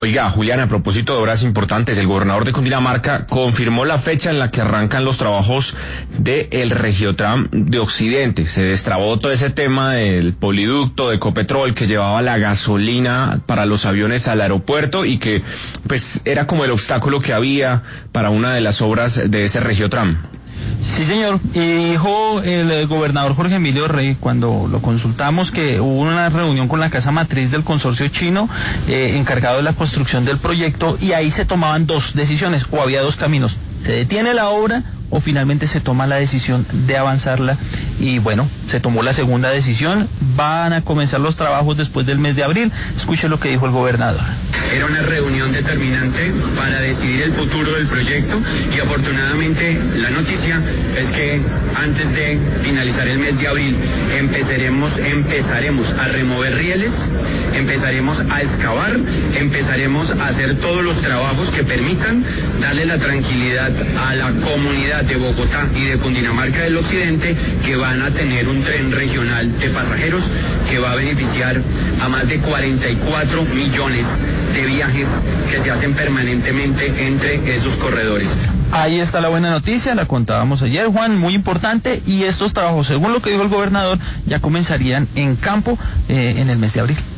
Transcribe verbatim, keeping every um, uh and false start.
Oiga, Julián, a propósito de obras importantes, el gobernador de Cundinamarca confirmó la fecha en la que arrancan los trabajos del Regiotram de Occidente. Se destrabó todo ese tema del poliducto de Ecopetrol que llevaba la gasolina para los aviones al aeropuerto y que pues era como el obstáculo que había para una de las obras de ese Regiotram. Sí, señor. Y dijo el gobernador Jorge Emilio Rey, cuando lo consultamos, que hubo una reunión con la casa matriz del consorcio chino eh, encargado de la construcción del proyecto, y ahí se tomaban dos decisiones, o había dos caminos: se detiene la obra o finalmente se toma la decisión de avanzarla. Y bueno, se tomó la segunda decisión. Van a comenzar los trabajos después del mes de abril. Escuche lo que dijo el gobernador. Era una reunión determinante para decidir el futuro del proyecto, y afortunadamente la noticia es que antes de finalizar el mes de abril empezaremos, empezaremos a remover rieles, empezaremos a excavar, empezaremos a hacer todos los trabajos que permitan darle la tranquilidad a la comunidad de Bogotá y de Cundinamarca del Occidente, que van a tener un tren regional de pasajeros que va a beneficiar a más de cuarenta y cuatro millones de viajes que se hacen permanentemente entre esos corredores. Ahí está la buena noticia, la contábamos ayer, Juan, muy importante, y estos trabajos, según lo que dijo el gobernador, ya comenzarían en campo eh, en el mes de abril.